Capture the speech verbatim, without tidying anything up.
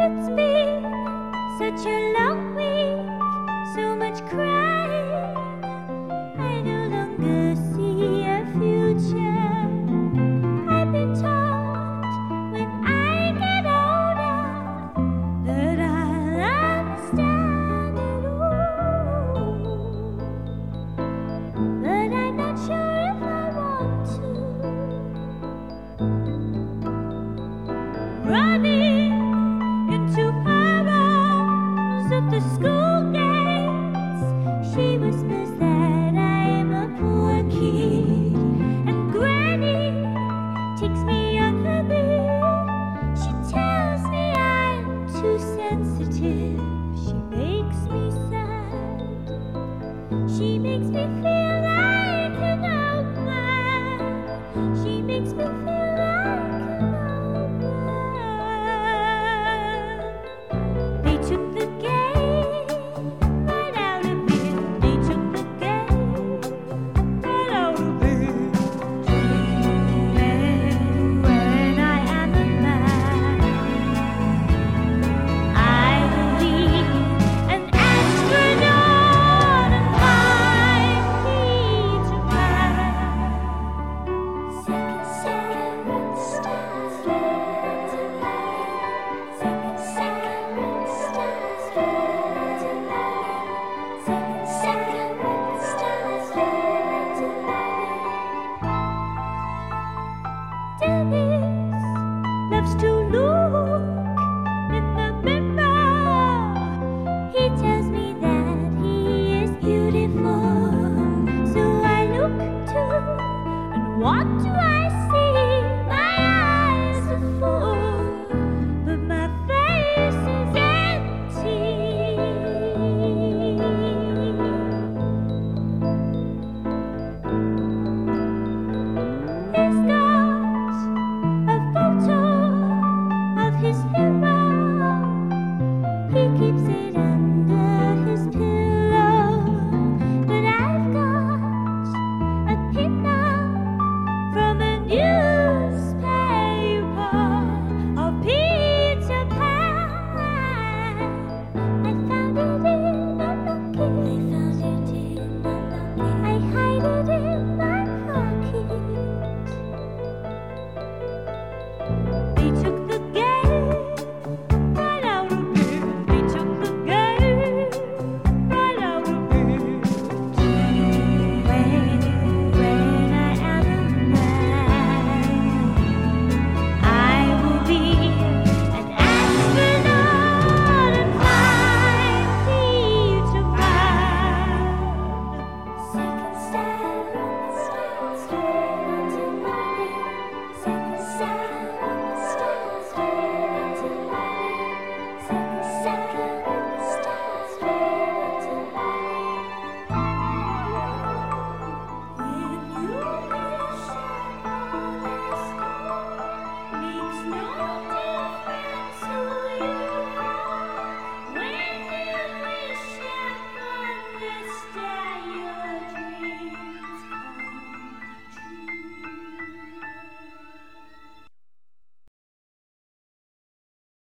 It's been such a long week, so much crying. I no longer see a future. I've been told when I get older that I'll understand it all, but I'm not sure if I want to. Running into her arms at the school gates, she whispers that I'm a poor kid, and Granny takes me on her knee. She tells me I'm too sensitive. She makes me sad. She makes me feel like an old man. She makes me feel like an old man. They took the game right out of him. They took the game right out of him. And when I am a man, I will be an astronaut and fly Peter Pan. Second, second star, second, second star, second, second star. Dennis loves to look